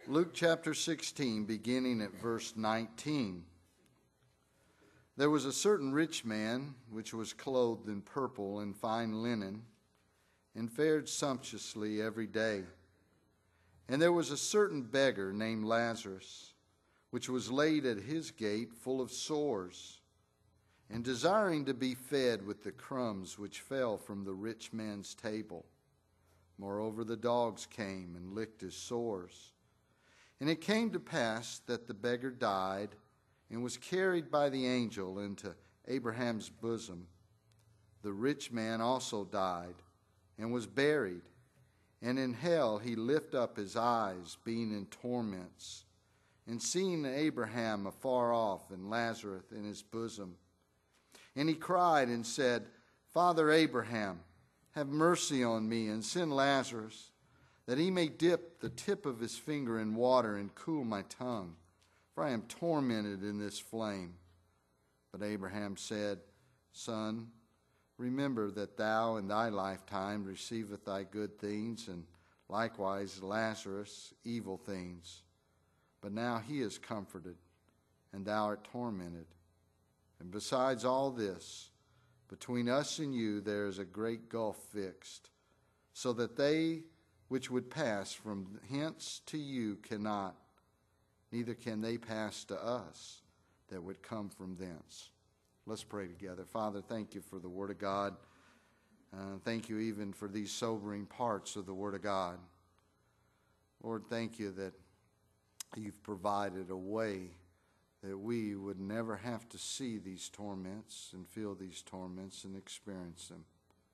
Luke chapter 16, beginning at verse 19. There was a certain rich man which was clothed in purple and fine linen, and fared sumptuously every day. And there was a certain beggar named Lazarus, which was laid at his gate full of sores, and desiring to be fed with the crumbs which fell from the rich man's table. Moreover, the dogs came and licked his sores. And it came to pass that the beggar died and was carried by the angel into Abraham's bosom. The rich man also died and was buried. And in hell he lift up his eyes, being in torments, and seeing Abraham afar off and Lazarus in his bosom. And he cried and said, Father Abraham, have mercy on me, and send Lazarus, that he may dip the tip of his finger in water and cool my tongue, for I am tormented in this flame. But Abraham said, Son, remember that thou in thy lifetime receivest thy good things, and likewise Lazarus evil things. But now he is comforted, and thou art tormented. And besides all this, between us and you there is a great gulf fixed, so that they which would pass from hence to you cannot, neither can they pass to us that would come from thence. Let's pray together. Father, thank you for the Word of God. Thank you even for these sobering parts of the Word of God. Lord, thank you that you've provided a way that we would never have to see these torments and feel these torments and experience them.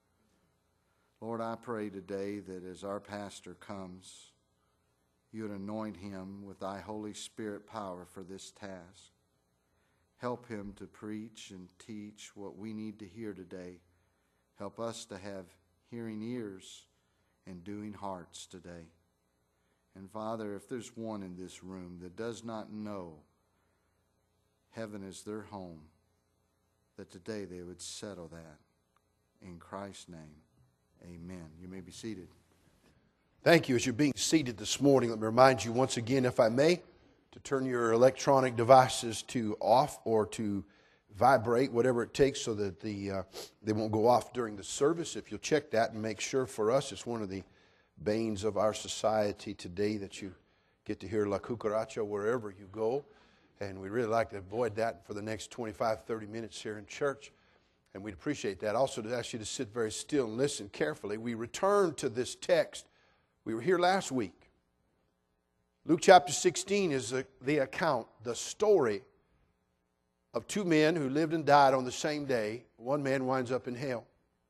Lord, I pray today that as our pastor comes, you would anoint him with thy Holy Spirit power for this task. Help him to preach and teach what we need to hear today. Help us to have hearing ears and doing hearts today. And Father, if there's one in this room that does not know heaven is their home, that today they would settle that. In Christ's name, amen. You may be seated. Thank you. As you're being seated this morning, let me remind you once again, if I may, to turn your electronic devices to off or to vibrate, whatever it takes, so that they won't go off during the service. If you'll check that and make sure, for us, it's one of the banes of our society today that you get to hear La Cucaracha wherever you go. And we'd really like to avoid that for the next 25, 30 minutes here in church. And we'd appreciate that. Also, to ask you to sit very still and listen carefully. We return to this text. We were here last week. Luke chapter 16 is the account, the story of two men who lived and died on the same day. One man winds up in hell.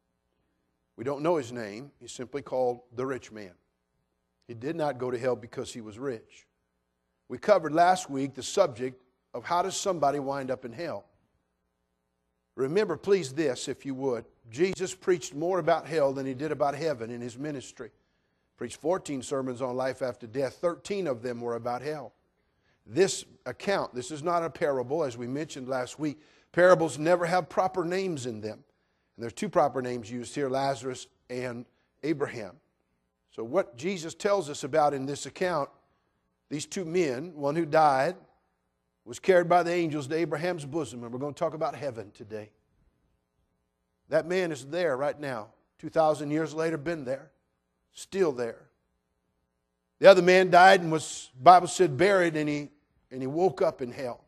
We don't know his name. He's simply called the rich man. He did not go to hell because he was rich. We covered last week the subject of how does somebody wind up in hell. Remember, please, this, if you would. Jesus preached more about hell than he did about heaven in his ministry. Preached 14 sermons on life after death. 13 of them were about hell. This account, this is not a parable, as we mentioned last week. Parables never have proper names in them. And there's two proper names used here, Lazarus and Abraham. So what Jesus tells us about in this account, these two men, one who died, was carried by the angels to Abraham's bosom. And we're going to talk about heaven today. That man is there right now. 2,000 years later, been there. Still there. The other man died and was, the Bible said, buried, and he woke up in hell.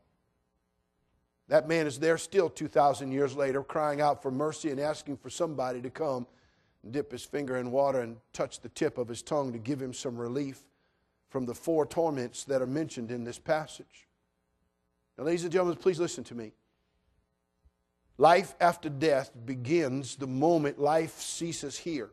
That man is there still 2,000 years later, crying out for mercy and asking for somebody to come and dip his finger in water and touch the tip of his tongue to give him some relief from the four torments that are mentioned in this passage. Now, ladies and gentlemen, please listen to me. Life after death begins the moment life ceases here.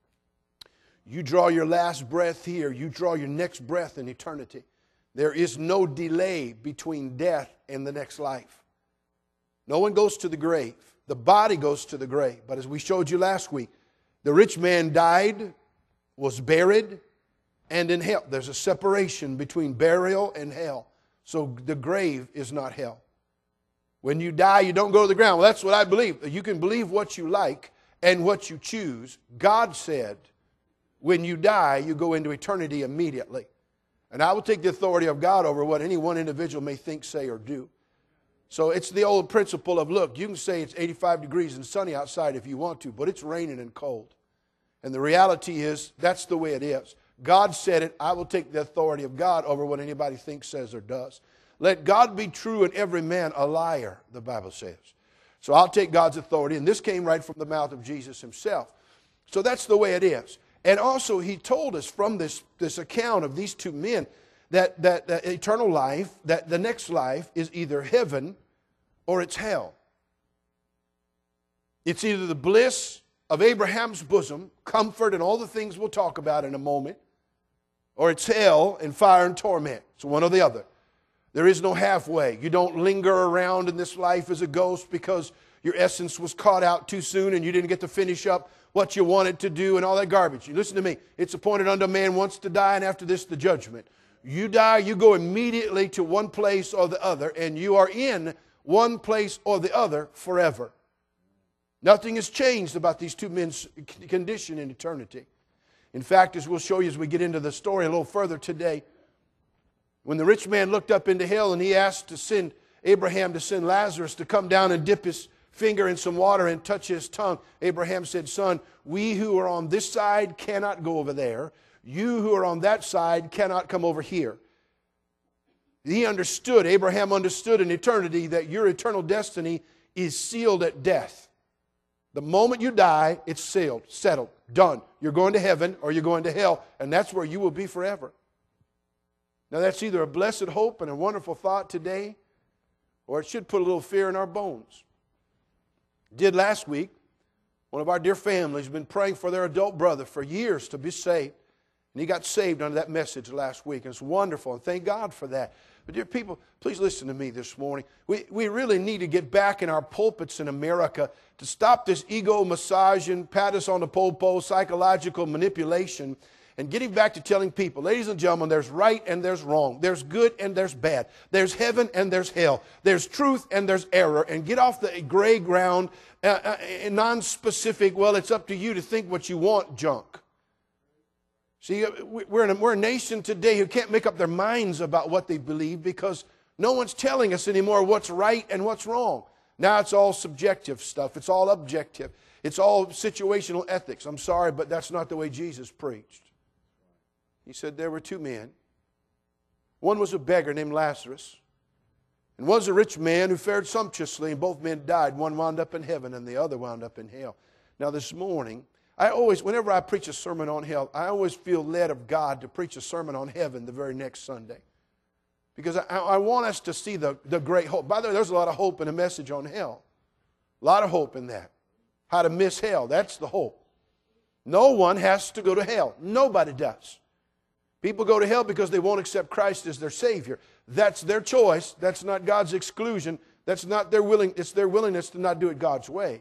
You draw your last breath here. You draw your next breath in eternity. There is no delay between death and the next life. No one goes to the grave. The body goes to the grave. But as we showed you last week, the rich man died, was buried, and in hell. There's a separation between burial and hell. So the grave is not hell. When you die, you don't go to the ground. Well, that's what I believe. You can believe what you like and what you choose. God said, when you die, you go into eternity immediately. And I will take the authority of God over what any one individual may think, say, or do. So it's the old principle of, look, you can say it's 85 degrees and sunny outside if you want to, but it's raining and cold. And the reality is, that's the way it is. God said it. I will take the authority of God over what anybody thinks, says, or does. Let God be true and every man a liar, the Bible says. So I'll take God's authority. And this came right from the mouth of Jesus himself. So that's the way it is. And also he told us from this account of these two men that eternal life, that the next life is either heaven or it's hell. It's either the bliss of Abraham's bosom, comfort and all the things we'll talk about in a moment, or it's hell and fire and torment. It's one or the other. There is no halfway. You don't linger around in this life as a ghost because your essence was caught out too soon and you didn't get to finish up what you wanted to do and all that garbage. You listen to me. It's appointed unto man once to die, and after this the judgment. You die, you go immediately to one place or the other, and you are in one place or the other forever. Nothing has changed about these two men's condition in eternity. In fact, as we'll show you as we get into the story a little further today, when the rich man looked up into hell and he asked Abraham to send Lazarus to come down and dip his finger in some water and touch his tongue, Abraham said, son, we who are on this side cannot go over there. You who are on that side cannot come over here. He understood, Abraham understood in eternity that your eternal destiny is sealed at death. The moment you die, it's sealed, settled, done. You're going to heaven or you're going to hell, and that's where you will be forever. Now that's either a blessed hope and a wonderful thought today, or it should put a little fear in our bones. It did last week. One of our dear families has been praying for their adult brother for years to be saved. And he got saved under that message last week. And it's wonderful, and thank God for that. But dear people, please listen to me this morning. We really need to get back in our pulpits in America to stop this ego massaging, pat us on the po-po, psychological manipulation, and getting back to telling people, ladies and gentlemen, there's right and there's wrong. There's good and there's bad. There's heaven and there's hell. There's truth and there's error. And get off the gray ground, non-specific, well, it's up to you to think what you want junk. See, we're a nation today who can't make up their minds about what they believe because no one's telling us anymore what's right and what's wrong. Now it's all subjective stuff. It's all objective. It's all situational ethics. I'm sorry, but that's not the way Jesus preached. He said there were two men. One was a beggar named Lazarus, and one was a rich man who fared sumptuously, and both men died. One wound up in heaven, and the other wound up in hell. Now this morning, whenever I preach a sermon on hell, I always feel led of God to preach a sermon on heaven the very next Sunday. Because I want us to see the great hope. By the way, there's a lot of hope in a message on hell. A lot of hope in that. How to miss hell, that's the hope. No one has to go to hell. Nobody does. People go to hell because they won't accept Christ as their Savior. That's their choice. That's not God's exclusion. It's their willingness to not do it God's way.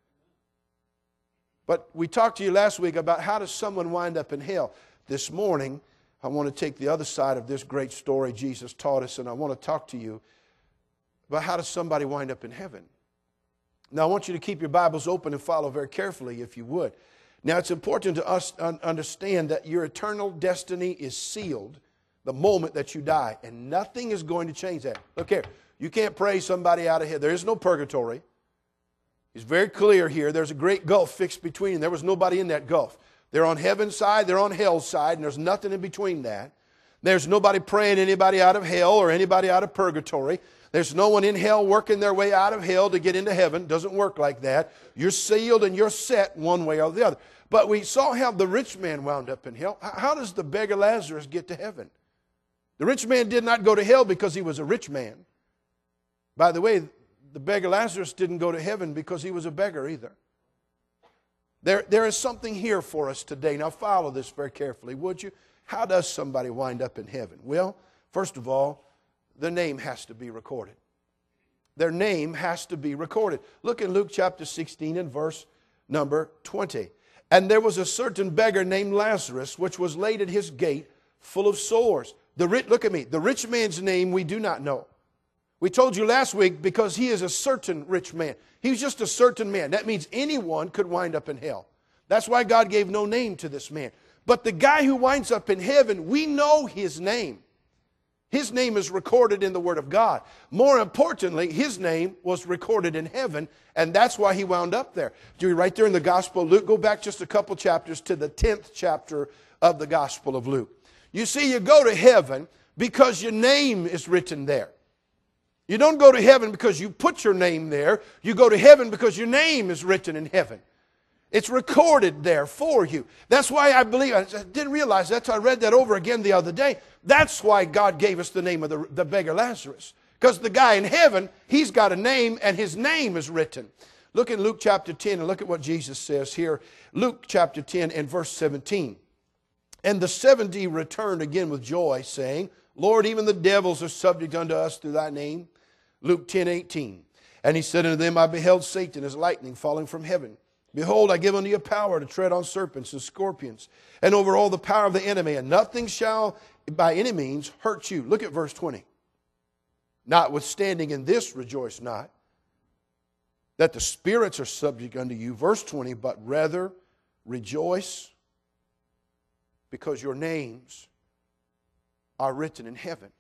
But we talked to you last week about how does someone wind up in hell. This morning, I want to take the other side of this great story Jesus taught us, and I want to talk to you about how does somebody wind up in heaven. Now, I want you to keep your Bibles open and follow very carefully, if you would. Now, it's important to us to understand that your eternal destiny is sealed the moment that you die, and nothing is going to change that. Look here. You can't pray somebody out of here. There is no purgatory. It's very clear here. There's a great gulf fixed between them. There was nobody in that gulf. They're on heaven's side, they're on hell's side, and there's nothing in between that. There's nobody praying anybody out of hell or anybody out of purgatory. There's no one in hell working their way out of hell to get into heaven. It doesn't work like that. You're sealed and you're set one way or the other. But we saw how the rich man wound up in hell. How does the beggar Lazarus get to heaven? The rich man did not go to hell because he was a rich man. By the way, the beggar Lazarus didn't go to heaven because he was a beggar either. There is something here for us today. Now follow this very carefully, would you? How does somebody wind up in heaven? Well, first of all, the name has to be recorded. Their name has to be recorded. Look in Luke chapter 16 and verse number 20. And there was a certain beggar named Lazarus, which was laid at his gate, full of sores. Look at me. The rich man's name we do not know. We told you last week because he is a certain rich man. He was just a certain man. That means anyone could wind up in hell. That's why God gave no name to this man. But the guy who winds up in heaven, we know his name. His name is recorded in the Word of God. More importantly, his name was recorded in heaven, and that's why he wound up there. Do you right there in the Gospel of Luke? Go back just a couple chapters to the 10th chapter of the Gospel of Luke. You see, you go to heaven because your name is written there. You don't go to heaven because you put your name there. You go to heaven because your name is written in heaven. It's recorded there for you. That's why I believe, I didn't realize that, so I read that over again the other day. That's why God gave us the name of the beggar Lazarus. Because the guy in heaven, he's got a name, and his name is written. Look at Luke chapter 10, and look at what Jesus says here. Luke chapter 10 and verse 17. And the 70 returned again with joy, saying, Lord, even the devils are subject unto us through thy name. Luke 10:18. And he said unto them, I beheld Satan as lightning falling from heaven. Behold, I give unto you power to tread on serpents and scorpions, and over all the power of the enemy, and nothing shall by any means hurt you. Look at verse 20. Notwithstanding in this rejoice not, that the spirits are subject unto you. Verse 20, but rather rejoice because your names are written in heaven.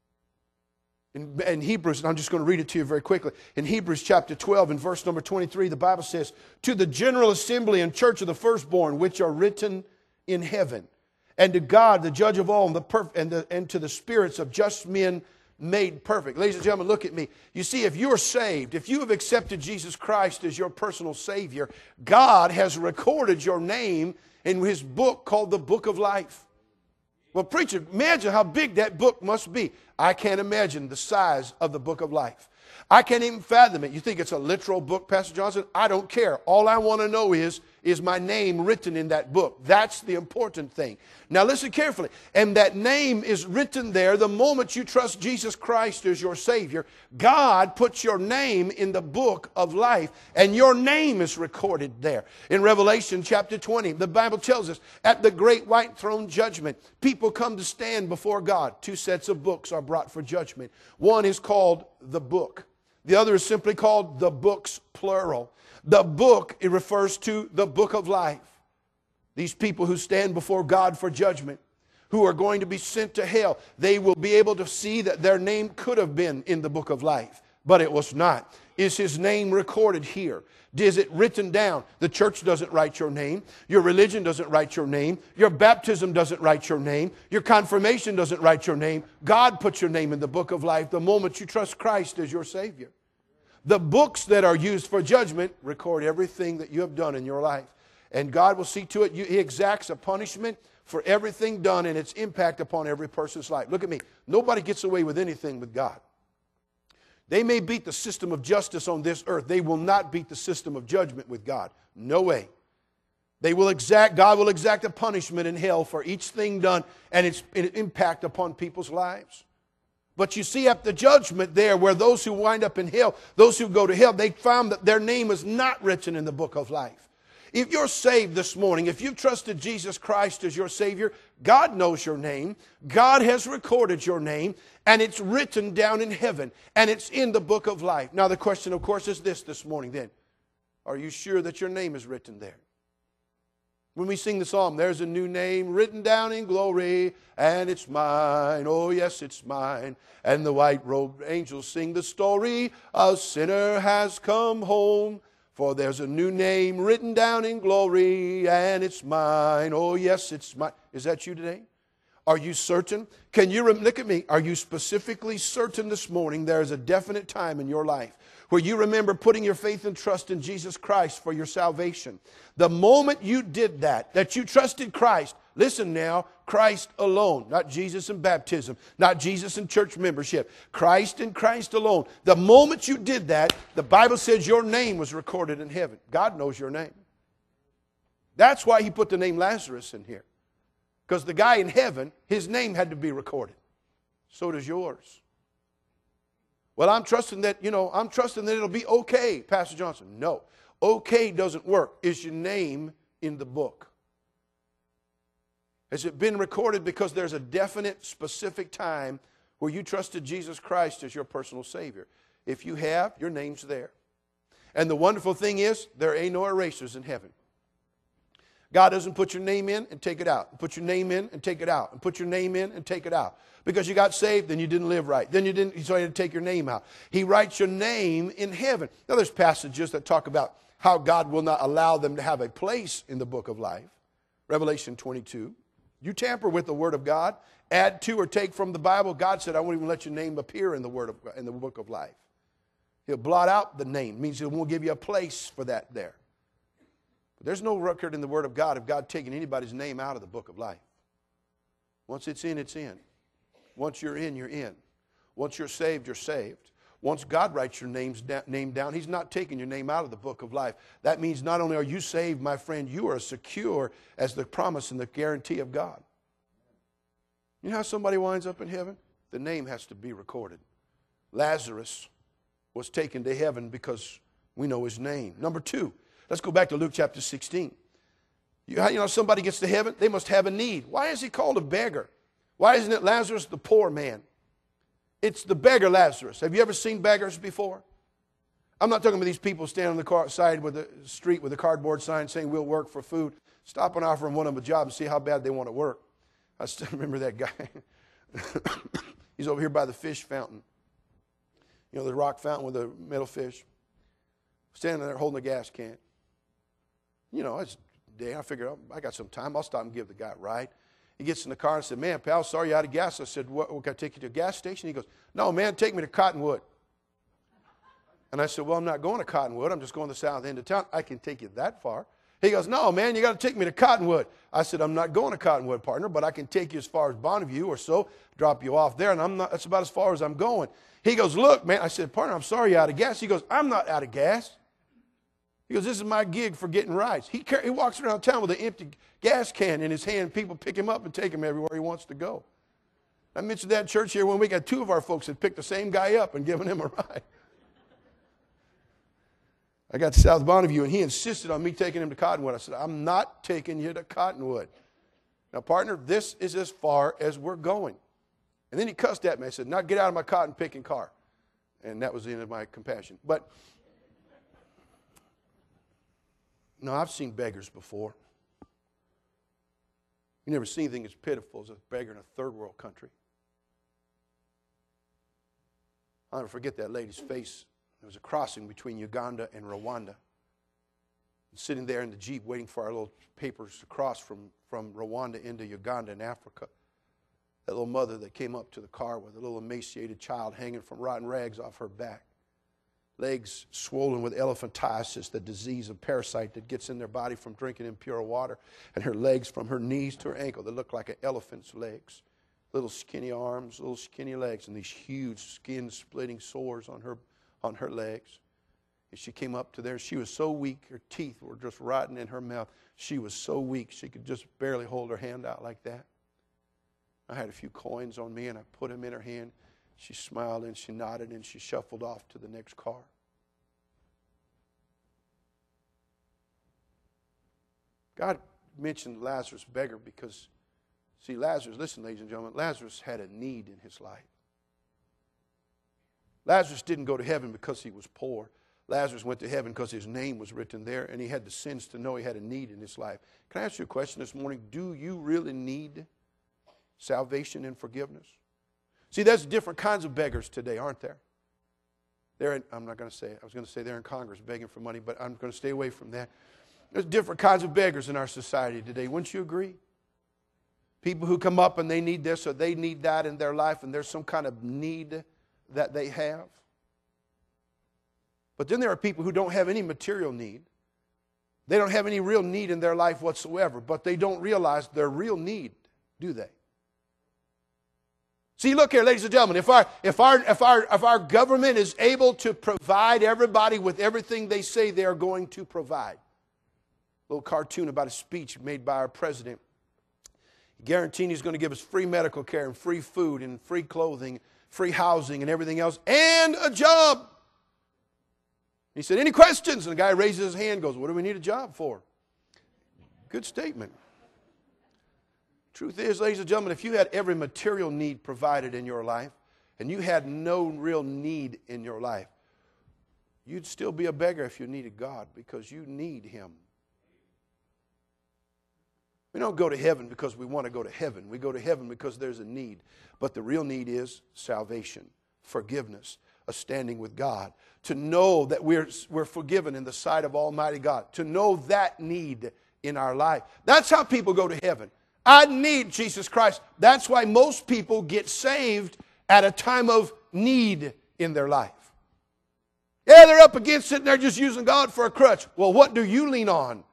In Hebrews, and I'm just going to read it to you very quickly. In Hebrews chapter 12 and verse number 23, the Bible says, to the general assembly and church of the firstborn, which are written in heaven, and to God, the judge of all, and to the spirits of just men made perfect. Ladies and gentlemen, look at me. You see, if you're saved, if you have accepted Jesus Christ as your personal Savior, God has recorded your name in His book called the Book of Life. Well, preacher, imagine how big that book must be. I can't imagine the size of the Book of Life. I can't even fathom it. You think it's a literal book, Pastor Johnson? I don't care. All I want to know is my name written in that book? That's the important thing. Now listen carefully. And that name is written there the moment you trust Jesus Christ as your Savior. God puts your name in the book of life, and your name is recorded there. In Revelation chapter 20, the Bible tells us, at the great white throne judgment, people come to stand before God. Two sets of books are brought for judgment. One is called the book. The other is simply called the books, plural. The book, it refers to the book of life. These people who stand before God for judgment, who are going to be sent to hell, they will be able to see that their name could have been in the book of life, but it was not. Is his name recorded here? Is it written down? The church doesn't write your name. Your religion doesn't write your name. Your baptism doesn't write your name. Your confirmation doesn't write your name. God puts your name in the book of life the moment you trust Christ as your Savior. The books that are used for judgment record everything that you have done in your life. And God will see to it, He exacts a punishment for everything done and its impact upon every person's life. Look at me. Nobody gets away with anything with God. They may beat the system of justice on this earth. They will not beat the system of judgment with God. No way. God will exact a punishment in hell for each thing done and its impact upon people's lives. But you see at the judgment there, where those who wind up in hell, those who go to hell, they found that their name is not written in the book of life. If you're saved this morning, if you've trusted Jesus Christ as your Savior, God knows your name. God has recorded your name, and it's written down in heaven, and it's in the book of life. Now the question, of course, is this morning then. Are you sure that your name is written there? When we sing the psalm, there's a new name written down in glory, and it's mine, oh yes, it's mine. And the white-robed angels sing the story, a sinner has come home. For there's a new name written down in glory, and it's mine, oh yes, it's mine. Is that you today? Are you certain? Can you look at me? Are you specifically certain this morning there is a definite time in your life where you remember putting your faith and trust in Jesus Christ for your salvation? The moment you did that you trusted Christ, listen now, Christ alone, not Jesus and baptism, not Jesus and church membership, Christ and Christ alone. The moment you did that, the Bible says your name was recorded in heaven. God knows your name. That's why He put the name Lazarus in here. Because the guy in heaven, his name had to be recorded. So does yours. Well, I'm trusting that it'll be okay, Pastor Johnson. No. Okay doesn't work. Is your name in the book? Has it been recorded because there's a definite, specific time where you trusted Jesus Christ as your personal Savior? If you have, your name's there. And the wonderful thing is, there ain't no erasers in heaven. God doesn't put your name in and take it out, and put your name in and take it out, and put your name in and take it out. Because you got saved, then you didn't live right. Then you didn't, so he had to take your name out. He writes your name in heaven. Now there's passages that talk about how God will not allow them to have a place in the book of life. Revelation 22. You tamper with the Word of God, add to or take from the Bible, God said, I won't even let your name appear in the book of life. He'll blot out the name. It means he won't give you a place for that there. But there's no record in the Word of God of God taking anybody's name out of the book of life. Once it's in, it's in. Once you're in, you're in. Once you're saved, you're saved. Once God writes your name down, He's not taking your name out of the book of life. That means not only are you saved, my friend, you are secure as the promise and the guarantee of God. You know how somebody winds up in heaven? The name has to be recorded. Lazarus was taken to heaven because we know his name. Number 2, let's go back to Luke chapter 16. You know, somebody gets to heaven, they must have a need. Why is he called a beggar? Why isn't it Lazarus the poor man? It's the beggar Lazarus. Have you ever seen beggars before? I'm not talking about these people standing on the side with the street with a cardboard sign saying we'll work for food. Stop and offer them one of them a job and see how bad they want to work. I still remember that guy. He's over here by the fish fountain. You know, the rock fountain with the metal fish. Standing there holding a gas can. You know, it's day. I figured, I got some time. I'll stop and give the guy a ride. He gets in the car and said, man, pal, sorry you're out of gas. I said, what, can I take you to a gas station? He goes, no, man, take me to Cottonwood. And I said, well, I'm not going to Cottonwood. I'm just going to the south end of town. I can take you that far. He goes, no, man, you got to take me to Cottonwood. I said, I'm not going to Cottonwood, partner, but I can take you as far as Bonneview or so, drop you off there, and that's about as far as I'm going. He goes, look, man. I said, partner, I'm sorry you're out of gas. He goes, I'm not out of gas. He goes, this is my gig for getting rides. He walks around town with an empty gas can in his hand. People pick him up and take him everywhere he wants to go. I mentioned that in church here one week. I had 2 of our folks that picked the same guy up and given him a ride. I got to South Bonneview, and he insisted on me taking him to Cottonwood. I said, I'm not taking you to Cottonwood. Now, partner, this is as far as we're going. And then he cussed at me. I said, now get out of my cotton-picking car. And that was the end of my compassion. But, no, I've seen beggars before. You never see anything as pitiful as a beggar in a third-world country. I'll never forget that lady's face. There was a crossing between Uganda and Rwanda. Sitting there in the Jeep waiting for our little papers to cross from Rwanda into Uganda and Africa. That little mother that came up to the car with a little emaciated child hanging from rotten rags off her back. Legs swollen with elephantiasis, the disease of parasite that gets in their body from drinking impure water. And her legs from her knees to her ankle that look like an elephant's legs. Little skinny arms, little skinny legs, and these huge skin-splitting sores on her legs. And she came up to there. She was so weak, her teeth were just rotting in her mouth. She was so weak, she could just barely hold her hand out like that. I had a few coins on me, and I put them in her hand. She smiled, and she nodded, and she shuffled off to the next car. God mentioned Lazarus beggar because, see, Lazarus, listen, ladies and gentlemen, Lazarus had a need in his life. Lazarus didn't go to heaven because he was poor. Lazarus went to heaven because his name was written there, and he had the sins to know he had a need in his life. Can I ask you a question this morning? Do you really need salvation and forgiveness? See, there's different kinds of beggars today, aren't there? I'm not going to say it. I was going to say they're in Congress begging for money, but I'm going to stay away from that. There's different kinds of beggars in our society today. Wouldn't you agree? People who come up and they need this or they need that in their life, and there's some kind of need that they have. But then there are people who don't have any material need. They don't have any real need in their life whatsoever, but they don't realize their real need, do they? See, look here, ladies and gentlemen, if our government is able to provide everybody with everything they say they are going to provide. A little cartoon about a speech made by our president. Guaranteeing he's going to give us free medical care and free food and free clothing, free housing and everything else, and a job. He said, any questions? And the guy raises his hand and goes, what do we need a job for? Good statement. Truth is, ladies and gentlemen, if you had every material need provided in your life and you had no real need in your life, you'd still be a beggar if you needed God because you need Him. We don't go to heaven because we want to go to heaven. We go to heaven because there's a need. But the real need is salvation, forgiveness, a standing with God. To know that we're forgiven in the sight of Almighty God. To know that need in our life. That's how people go to heaven. I need Jesus Christ. That's why most people get saved at a time of need in their life. Yeah, they're up against it and they're just using God for a crutch. Well, what do you lean on?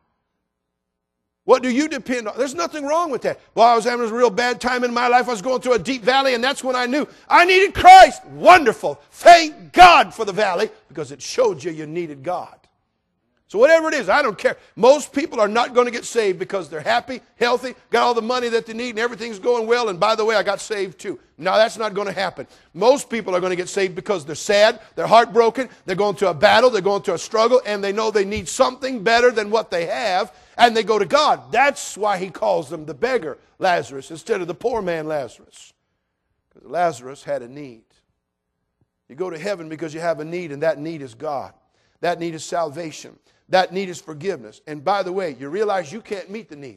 What do you depend on? There's nothing wrong with that. Well, I was having a real bad time in my life. I was going through a deep valley, and that's when I knew I needed Christ. Wonderful. Thank God for the valley, because it showed you needed God. So whatever it is, I don't care. Most people are not going to get saved because they're happy, healthy, got all the money that they need, and everything's going well, and by the way, I got saved too. No, that's not going to happen. Most people are going to get saved because they're sad, they're heartbroken, they're going through a battle, they're going through a struggle, and they know they need something better than what they have, and they go to God. That's why he calls them the beggar Lazarus instead of the poor man Lazarus. Because Lazarus had a need. You go to heaven because you have a need, and that need is God. That need is salvation. That need is forgiveness. And by the way, you realize you can't meet the need.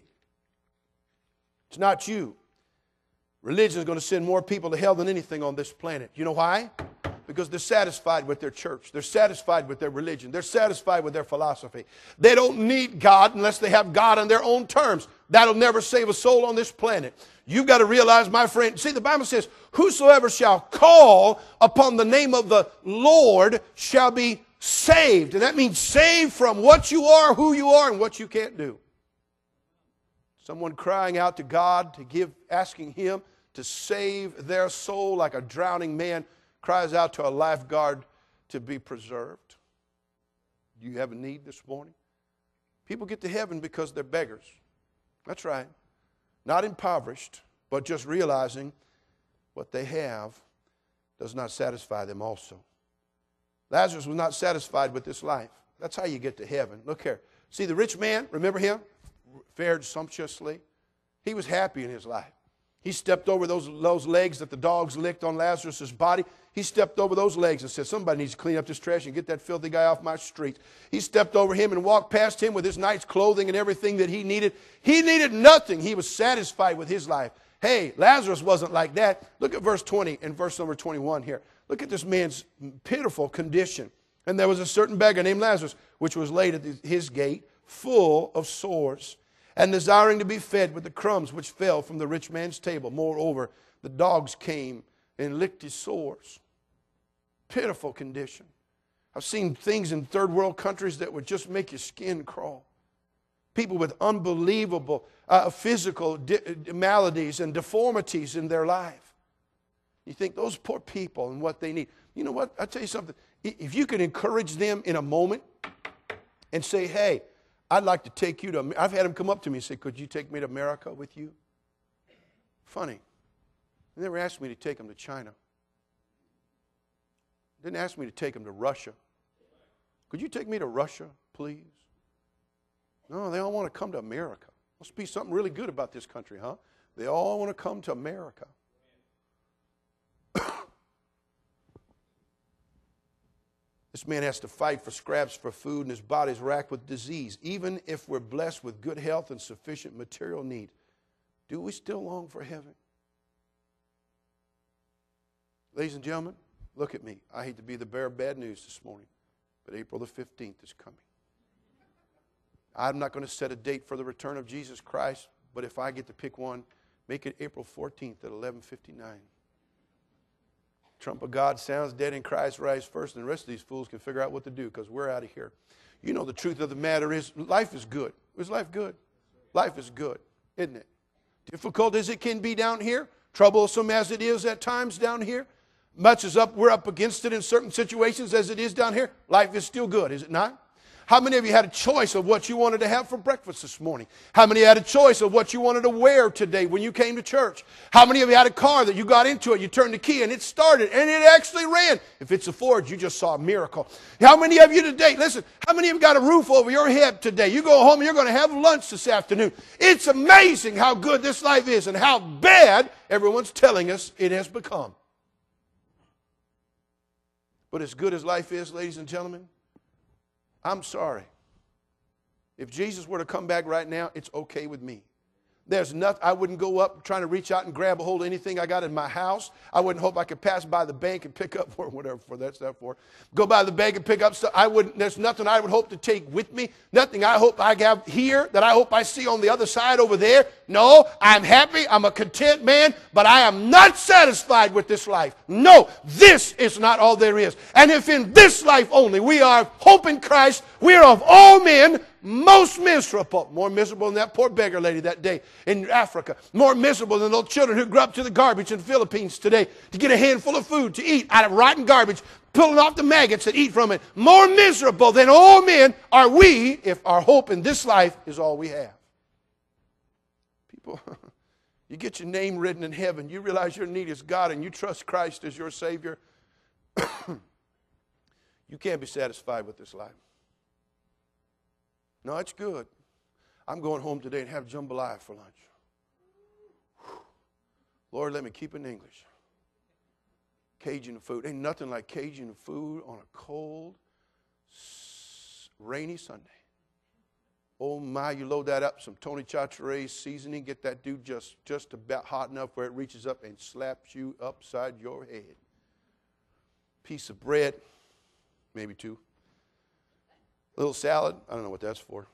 It's not you. Religion is going to send more people to hell than anything on this planet. You know why? Because they're satisfied with their church. They're satisfied with their religion. They're satisfied with their philosophy. They don't need God unless they have God on their own terms. That'll never save a soul on this planet. You've got to realize, my friend, see, the Bible says, whosoever shall call upon the name of the Lord shall be saved. And that means saved from what you are, who you are, and what you can't do. Someone crying out to God asking Him to save their soul like a drowning man cries out to a lifeguard to be preserved. Do you have a need this morning? People get to heaven because they're beggars. That's right. Not impoverished, but just realizing what they have does not satisfy them also. Lazarus was not satisfied with this life. That's how you get to heaven. Look here. See, the rich man, remember him? Fared sumptuously. He was happy in his life. He stepped over those legs that the dogs licked on Lazarus' body. He stepped over those legs and said, somebody needs to clean up this trash and get that filthy guy off my street. He stepped over him and walked past him with his nice clothing and everything that he needed. He needed nothing. He was satisfied with his life. Hey, Lazarus wasn't like that. Look at verse 20 and verse number 21 here. Look at this man's pitiful condition. And there was a certain beggar named Lazarus, which was laid at his gate, full of sores, and desiring to be fed with the crumbs which fell from the rich man's table. Moreover, the dogs came and licked his sores. Pitiful condition. I've seen things in third world countries that would just make your skin crawl. People with unbelievable physical maladies and deformities in their life. You think those poor people and what they need. You know what? I'll tell you something. If you can encourage them in a moment and say, hey, I'd like to take you to, I've had them come up to me and say, could you take me to America with you? Funny. They never asked me to take them to China. Didn't ask me to take them to Russia. Could you take me to Russia, please? No, they all want to come to America. Must be something really good about this country, huh? They all want to come to America. This man has to fight for scraps for food, and his body's racked with disease. Even if we're blessed with good health and sufficient material need, do we still long for heaven? Ladies and gentlemen, look at me. I hate to be the bearer of bad news this morning, but April the 15th is coming. I'm not going to set a date for the return of Jesus Christ, but if I get to pick one, make it April 14th at 11:59. Trump of God sounds dead in Christ rise first, and the rest of these fools can figure out what to do because we're out of here. You know the truth of the matter is life is good. Is life good? Life is good, isn't it? Difficult as it can be down here, troublesome as it is at times down here, much as we're up against it in certain situations as it is down here, life is still good, is it not? How many of you had a choice of what you wanted to have for breakfast this morning? How many had a choice of what you wanted to wear today when you came to church? How many of you had a car that you got into it, you turned the key and it started and it actually ran? If it's a Ford, you just saw a miracle. How many of you today, listen, how many of you got a roof over your head today? You go home and you're going to have lunch this afternoon. It's amazing how good this life is and how bad everyone's telling us it has become. But as good as life is, ladies and gentlemen, I'm sorry. If Jesus were to come back right now, it's okay with me. There's nothing. I wouldn't go up trying to reach out and grab a hold of anything I got in my house. I wouldn't hope I could pass by the bank and pick up or whatever for that stuff for. Go by the bank and pick up stuff. I wouldn't. There's nothing I would hope to take with me. Nothing I hope I have here that I hope I see on the other side over there. No, I'm happy. I'm a content man, but I am not satisfied with this life. No, this is not all there is. And if in this life only we are hope in Christ, we are of all men most miserable. More miserable than that poor beggar lady that day in Africa. More miserable than those children who grew up to the garbage in the Philippines today to get a handful of food to eat out of rotten garbage, pulling off the maggots and eat from it. More miserable than all men are we if our hope in this life is all we have. People, you get your name written in heaven. You realize your need is God and you trust Christ as your Savior. You can't be satisfied with this life. No, it's good. I'm going home today and have jambalaya for lunch. Whew. Lord, let me keep it in English. Cajun food. Ain't nothing like Cajun food on a cold, rainy Sunday. Oh my, you load that up, some Tony Chachere's seasoning, get that dude just about hot enough where it reaches up and slaps you upside your head. Piece of bread, maybe two. A little salad, I don't know what that's for.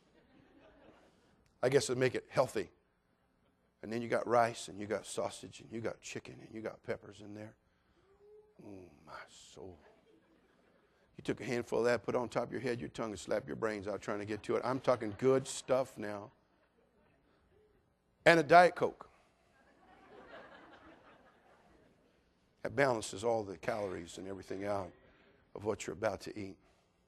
I guess it'd make it healthy. And then you got rice, and you got sausage, and you got chicken, and you got peppers in there. Oh, my soul. You took a handful of that, put it on top of your head, your tongue, and slap your brains out trying to get to it. I'm talking good stuff now. And a Diet Coke. That balances all the calories and everything out of what you're about to eat.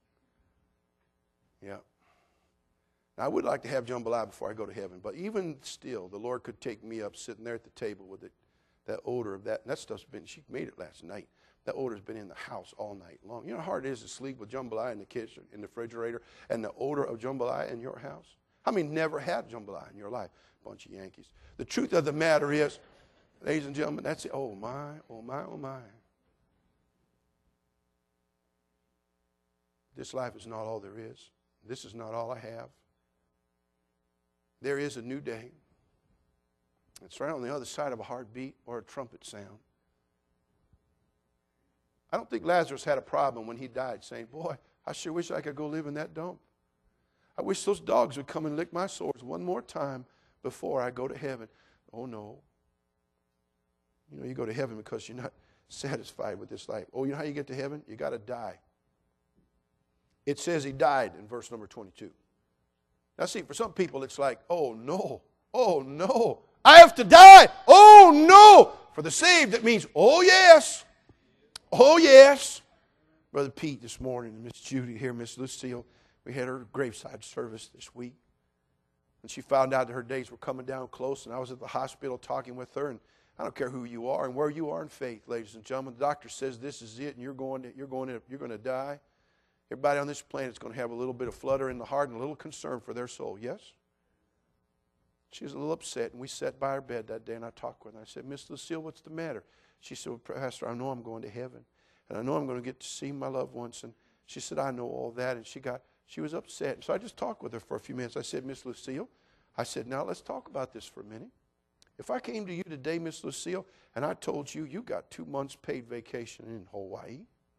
Yeah. Now, I would like to have jambalaya before I go to heaven, but even still, the Lord could take me up sitting there at the table with it, that odor of that. And that stuff's been, she made it last night. That odor's been in the house all night long. You know how hard it is to sleep with jambalaya in the kitchen, in the refrigerator, and the odor of jambalaya in your house? How many never had jambalaya in your life? Bunch of Yankees. The truth of the matter is, ladies and gentlemen, that's it. Oh my, oh my, oh my. This life is not all there is. This is not all I have. There is a new day. It's right on the other side of a heartbeat or a trumpet sound. I don't think Lazarus had a problem when he died saying, boy, I sure wish I could go live in that dump. I wish those dogs would come and lick my sores one more time before I go to heaven. Oh, no. You know, you go to heaven because you're not satisfied with this life. Oh, you know how you get to heaven? You got to die. It says he died in verse number 22. Now, see, for some people, it's like, oh, no. Oh, no. I have to die. Oh, no. For the saved, it means, oh, yes. Oh, yes. Brother Pete this morning, and Miss Judy here, Miss Lucille, we had her graveside service this week. And she found out that her days were coming down close, and I was at the hospital talking with her, and I don't care who you are and where you are in faith, ladies and gentlemen. The doctor says this is it, and you're going to die. Everybody on this planet is going to have a little bit of flutter in the heart and a little concern for their soul. Yes? She was a little upset, and we sat by her bed that day, and I talked with her. I said, Miss Lucille, what's the matter? She said, well, Pastor, I know I'm going to heaven, and I know I'm going to get to see my loved ones. And she said, I know all that, and she was upset. And so I just talked with her for a few minutes. I said, Miss Lucille, I said, now let's talk about this for a minute. If I came to you today, Miss Lucille, and I told you you got 2 months paid vacation in Hawaii,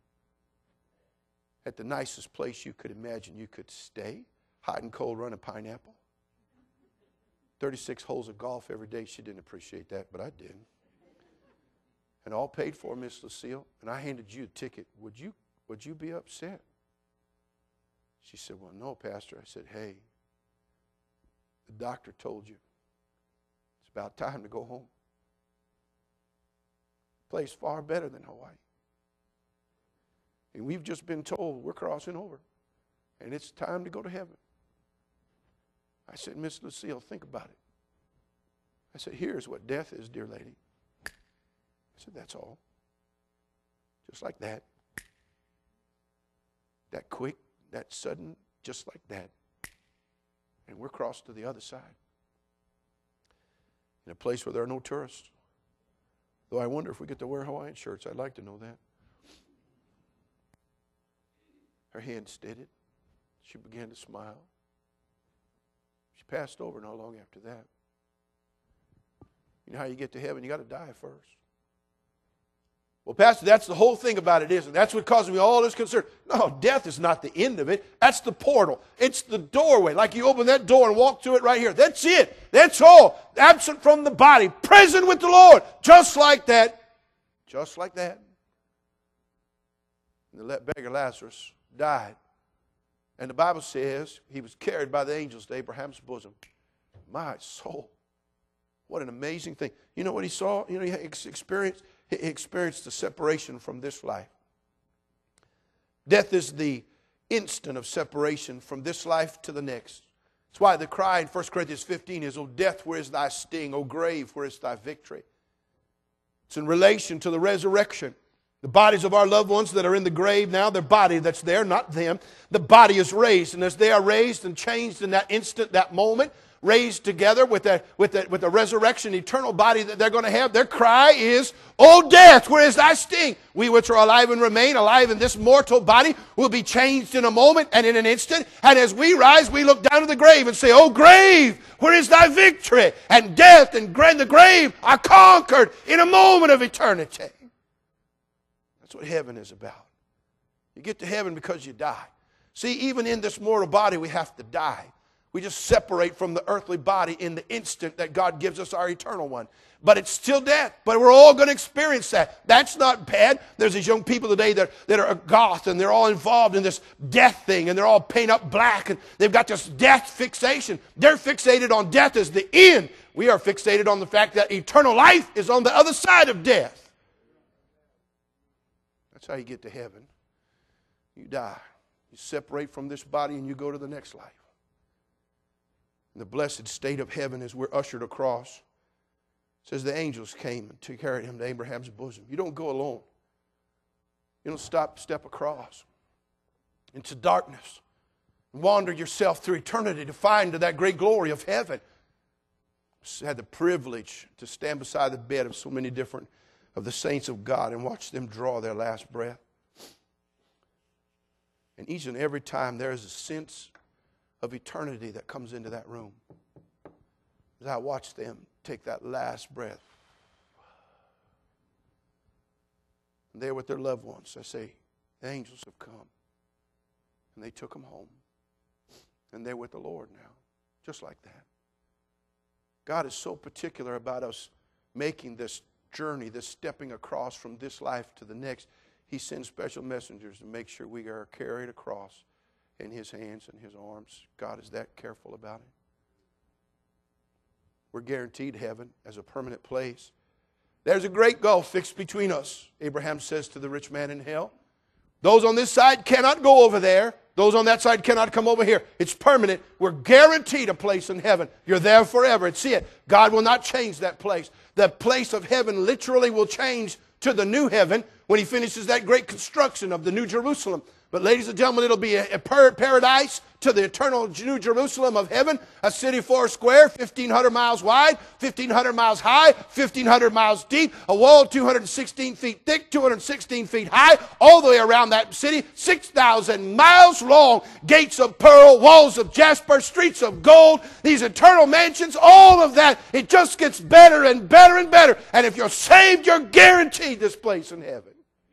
at the nicest place you could imagine you could stay, hot and cold run a pineapple, 36 holes of golf every day. She didn't appreciate that, but I did. And all paid for, Miss Lucille, and I handed you a ticket. Would you be upset? She said, well, no, Pastor. I said, hey, the doctor told you it's about time to go home. Place far better than Hawaii. And we've just been told we're crossing over, and it's time to go to heaven. I said, Miss Lucille, think about it. I said, here's what death is, dear lady. I said, that's all. Just like that. That quick, that sudden, just like that. And we're crossed to the other side. In a place where there are no tourists. Though I wonder if we get to wear Hawaiian shirts. I'd like to know that. Her hand steadied. She began to smile. She passed over not long after that. You know how you get to heaven? You got to die first. Well, Pastor, that's the whole thing about it, isn't it? That's what causes me all this concern. No, death is not the end of it. That's the portal. It's the doorway. Like you open that door and walk through it right here. That's it. That's all. Absent from the body. Present with the Lord. Just like that. Just like that. And the beggar Lazarus died. And the Bible says he was carried by the angels to Abraham's bosom. My soul. What an amazing thing. You know what he saw? You know, he experienced the separation from this life. Death is the instant of separation from this life to the next. That's why the cry in 1 Corinthians 15 is, O death, where is thy sting? O grave, where is thy victory? It's in relation to the resurrection. The bodies of our loved ones that are in the grave now, their body that's there, not them, the body is raised. And as they are raised and changed in that instant, that moment, raised together with the resurrection, eternal body that they're going to have, their cry is, O death, where is thy sting? We which are alive and remain alive in this mortal body will be changed in a moment and in an instant. And as we rise, we look down to the grave and say, O grave, where is thy victory? And death and the grave are conquered in a moment of eternity. That's what heaven is about. You get to heaven because you die. See, even in this mortal body, we have to die. We just separate from the earthly body in the instant that God gives us our eternal one. But it's still death. But we're all going to experience that. That's not bad. There's these young people today that are a goth, and they're all involved in this death thing, and they're all painted up black, and they've got this death fixation. They're fixated on death as the end. We are fixated on the fact that eternal life is on the other side of death. That's how you get to heaven. You die. You separate from this body, and you go to the next life. In the blessed state of heaven as we're ushered across, it says the angels came and took carried him to Abraham's bosom. You don't go alone. You don't step across into darkness and wander yourself through eternity to find that great glory of heaven. I had the privilege to stand beside the bed of so many different of the saints of God and watch them draw their last breath. And each and every time there is a sense of eternity that comes into that room. As I watch them take that last breath. And they're with their loved ones. I say, the angels have come. And they took them home. And they're with the Lord now. Just like that. God is so particular about us making this journey, this stepping across from this life to the next. He sends special messengers to make sure we are carried across in His hands and His arms. God is that careful about it. We're guaranteed heaven as a permanent place. There's a great gulf fixed between us, Abraham says to the rich man in hell. Those on this side cannot go over there. Those on that side cannot come over here. It's permanent. We're guaranteed a place in heaven. You're there forever. It's it. God will not change that place. The place of heaven literally will change to the new heaven when He finishes that great construction of the New Jerusalem. But ladies and gentlemen, it'll be a paradise to the eternal New Jerusalem of heaven. A city 4 square, 1,500 miles wide, 1,500 miles high, 1,500 miles deep. A wall 216 feet thick, 216 feet high. All the way around that city, 6,000 miles long. Gates of pearl, walls of jasper, streets of gold. These eternal mansions, all of that. It just gets better and better and better. And if you're saved, you're guaranteed this place in heaven.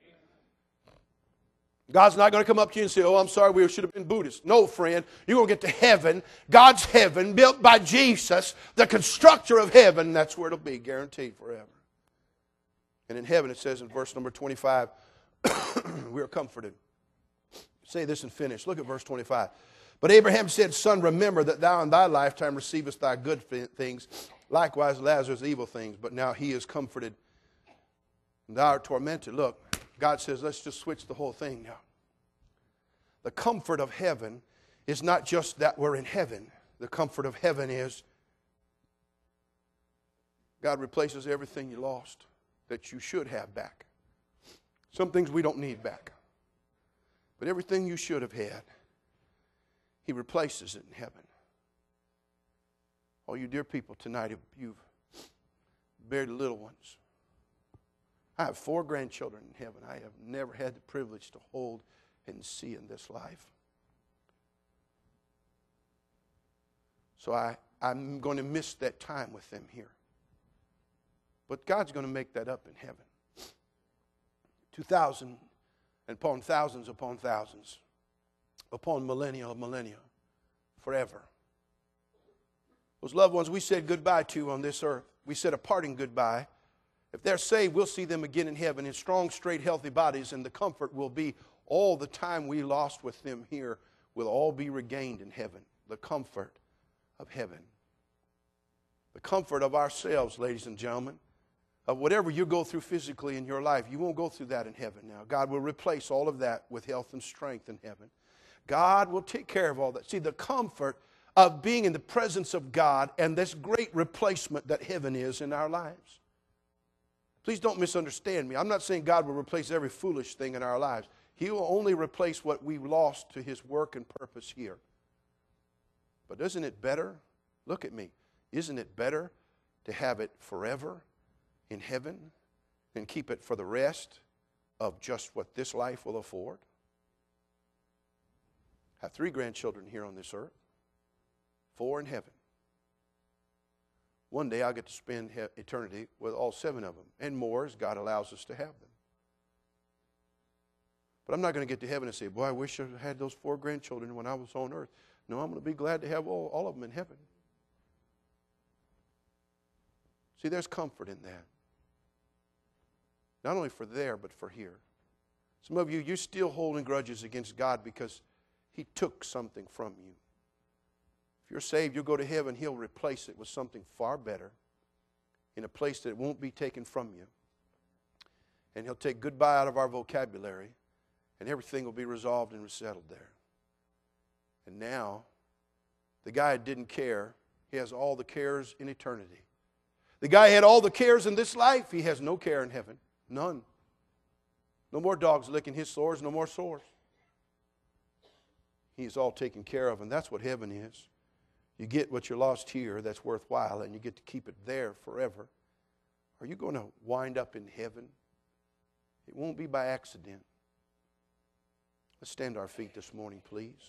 God's not going to come up to you and say, oh, I'm sorry, we should have been Buddhists. No, friend, you're going to get to heaven, God's heaven, built by Jesus, the constructor of heaven. That's where it'll be, guaranteed forever. And in heaven, it says in verse number 25, we are comforted. Say this and finish. Look at verse 25. But Abraham said, Son, remember that thou in thy lifetime receivest thy good things, likewise Lazarus evil things, but now he is comforted, and thou art tormented. Look. God says, let's just switch the whole thing now. The comfort of heaven is not just that we're in heaven. The comfort of heaven is God replaces everything you lost that you should have back. Some things we don't need back. But everything you should have had, He replaces it in heaven. All you dear people tonight, you've buried little ones. I have 4 grandchildren in heaven. I have never had the privilege to hold and see in this life. So I'm going to miss that time with them here. But God's going to make that up in heaven. 2,000 and upon thousands upon thousands, upon millennia of millennia, forever. Those loved ones we said goodbye to on this earth, we said a parting goodbye. If they're saved, we'll see them again in heaven in strong, straight, healthy bodies, and the comfort will be all the time we lost with them here will all be regained in heaven. The comfort of heaven. The comfort of ourselves, ladies and gentlemen, of whatever you go through physically in your life. You won't go through that in heaven now. God will replace all of that with health and strength in heaven. God will take care of all that. See, the comfort of being in the presence of God and this great replacement that heaven is in our lives. Please don't misunderstand me. I'm not saying God will replace every foolish thing in our lives. He will only replace what we lost to His work and purpose here. But isn't it better? Look at me. Isn't it better to have it forever in heaven than keep it for the rest of just what this life will afford? I have 3 grandchildren here on this earth, 4 in heaven. One day I'll get to spend eternity with all 7 of them, and more as God allows us to have them. But I'm not going to get to heaven and say, boy, I wish I had those 4 grandchildren when I was on earth. No, I'm going to be glad to have all of them in heaven. See, there's comfort in that. Not only for there, but for here. Some of you, you're still holding grudges against God because He took something from you. If you're saved, you'll go to heaven. He'll replace it with something far better in a place that won't be taken from you. And He'll take goodbye out of our vocabulary, and everything will be resolved and resettled there. And now, the guy that didn't care, he has all the cares in eternity. The guy had all the cares in this life. He has no care in heaven. None. No more dogs licking his sores, no more sores. He's all taken care of, and that's what heaven is. You get what you lost here that's worthwhile, and you get to keep it there forever. Are you going to wind up in heaven? It won't be by accident. Let's stand to our feet this morning, please.